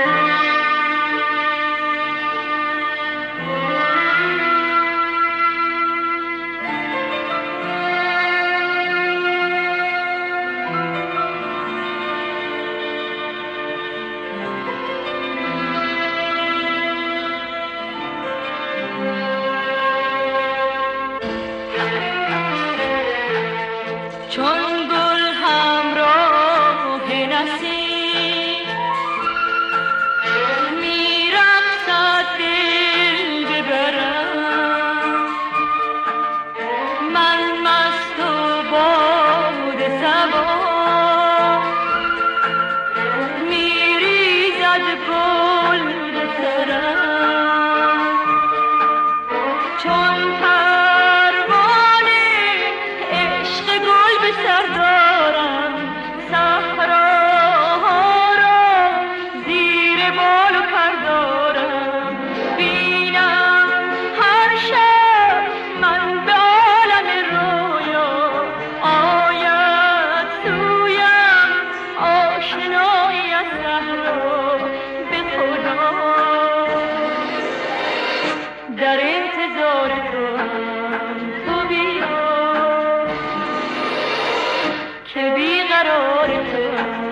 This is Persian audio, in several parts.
چون گل همراه نسیم می‌رقصد دل ببرم، من مست و باد صبا می‌ریزد گل به سرم، چون سردارم صحراها را زیر بال و پر دارم. بینم هر شب من به عالم رویا آید سویم آشنایی از صحرا. به خدا در انتظار توام، تو بیا که بیقرار تو.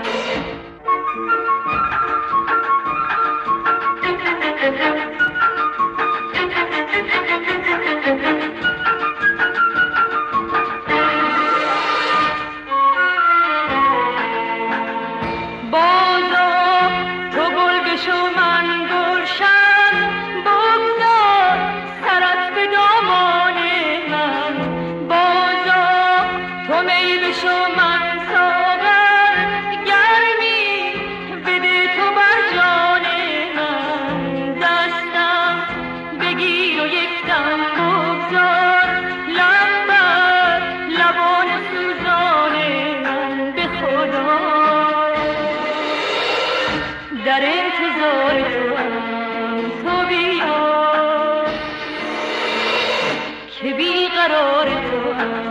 بازا تو گل بشو من گلشن، بگذار سرت به دامان من. بازا تو می بشو من ساغر، گرمی بده تو بر جان من. دستم بگیر و یک دم بگذار، لب بر لبان سوزان من. به خدا در انتظار توام، تو بیا که بیقرار توام.